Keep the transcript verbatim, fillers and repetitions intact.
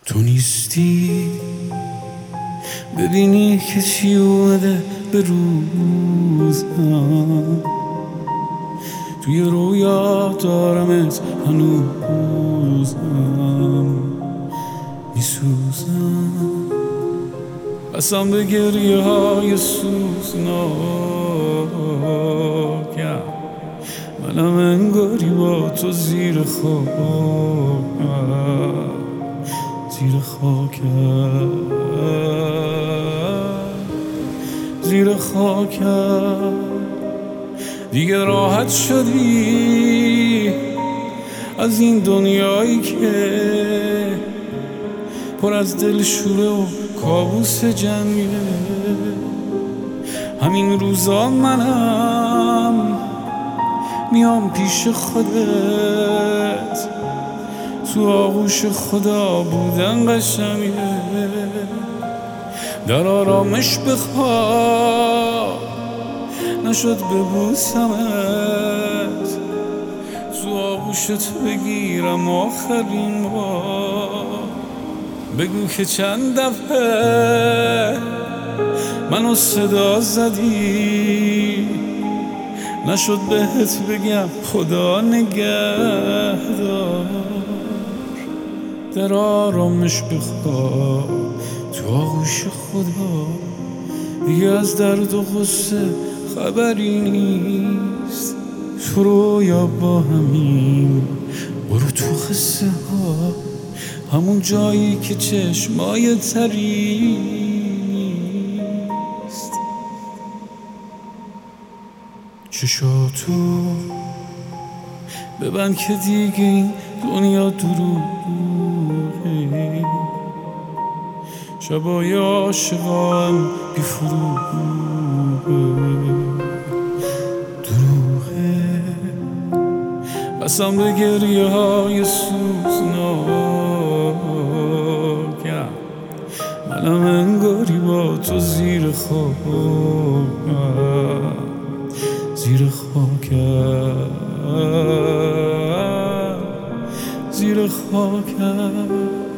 تو نیستی ببینی که چی اومده به روزم، توی رویا دارمت هنوزم، میسوزم قسم به گریه های سوزناکم، منم انگاری با تو زیر خاکم، زیر خاکم، زیر خاکم. دیگه راحت شدی از این دنیایی که پر از دلشوره و کابوس جنگه. همین روزا منم میام پیش خودت، تو آغوش خدا بودن قشنگه. در آرامش بخواب نشد ببوسمت، تو آغوشت بگیرم آخرین بار. بگو که چند دفعه منو صدا زدی، نشد بهت بگم خدا نگهدار. در آرامش بخواب تو آغوش خدا، دیگه از درد و غصه خبری نیست. تو رویا با همین برو تو قصه ها، همون جایی که چشمای تری نیست. چشاتو ببند که دیگه این دنیا دروغه، شبای عاشقام بی فروغه، دروغه قسم به گریه های سوزناکم، منم انگاری با تو زیر خاکم، زیر خاکم، زیر خاکم.